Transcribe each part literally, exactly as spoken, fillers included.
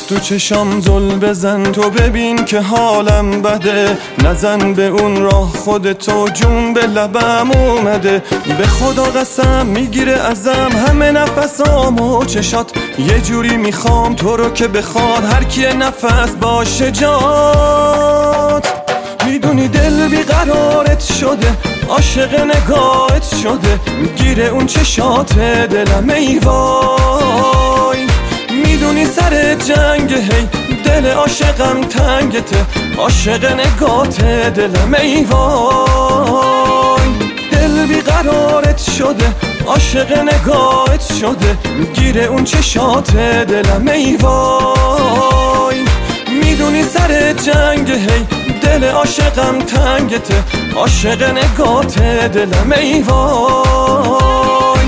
تو چشام زل بزن، تو ببین که حالم بده. نزن به اون راه خودتو، جون به لبم اومده. به خدا قسم میگیره ازم همه نفسامو چشات. یه جوری میخوام تو رو که بخواد هر کی نفس باشه جات. میدونی دل بیقرارت شده، عاشق نگاهت شده. گیره اون چشات دلم ای وای. میدونی سر جنگ هی دل عاشقم تنگته. عاشق نگات دلم ای وای. دل بیقرارت شده، عاشق نگاهت شده. گیره اون چشات دلم ای وای. میدونی سر جنگ هی دل عاشقم تنگته. عاشق نگات دلم ای وای.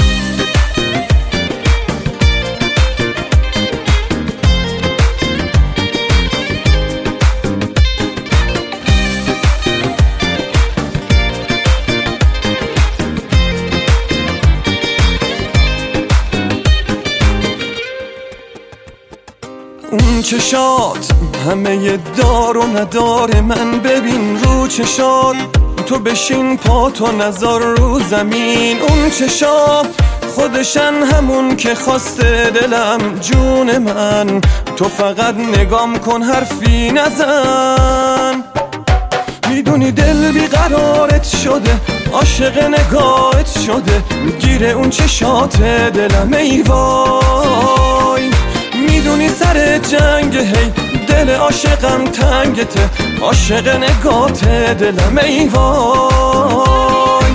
اون چشات همه دار و ندار من، ببین رو چشات. تو بشین پا تو نذار رو زمین. اون چشات خودشن همون که خواسته دلم جون من. تو فقط نگام کن حرفی نزن. میدونی دل بیقرارت شده، عاشق نگاهت شده. گیره اون چشات دلم ای وای. میدونی سر جنگ هی دل عاشقم تنگته. عاشق نگات دلم ای وای.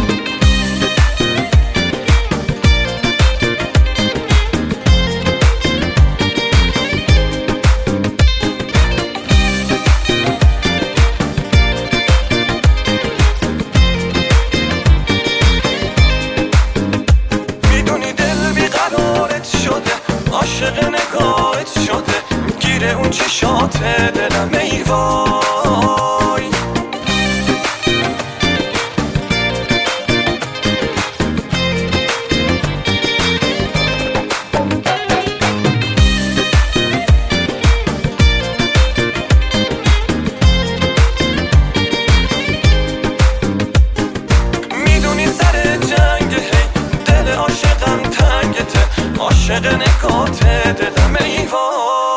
میدونی دل بیقرارت شده، عاشق نگاهت شده. گیره اون چشات دلم ای وای. میدونی سر جنگ هی دل عاشقم تنگته. عاشق نگات دلم ای وای.